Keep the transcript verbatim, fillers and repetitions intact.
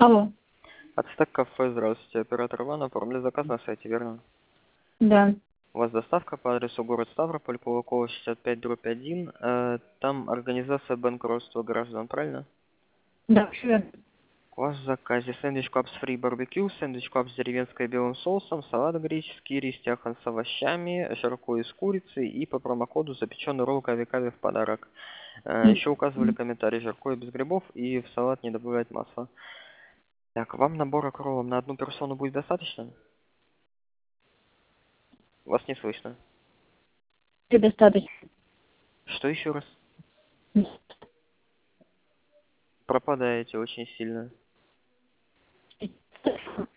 Алло. Ацтек кафе, здравствуйте. Оператор Иван, оформили заказ на сайте, верно? Да. У вас доставка по адресу город Ставрополь, Кулакова, шестьдесят пять, дробь один. Э, там организация банкротства граждан, правильно? Да, всё верно. У вас в заказе сэндвич капс фри барбекю, сэндвич капс деревенской белым соусом, салат греческий, рис тяхан с овощами, жаркое из курицы и по промокоду запеченный ролл кави-кави в подарок. Э, М, еще указывали м. комментарий: жаркое без грибов и в салат не добавлять масла. Так, вам набора кроллом на одну персону будет достаточно? Вас не слышно. Предостаточно. Что еще раз? М. Пропадаете очень сильно.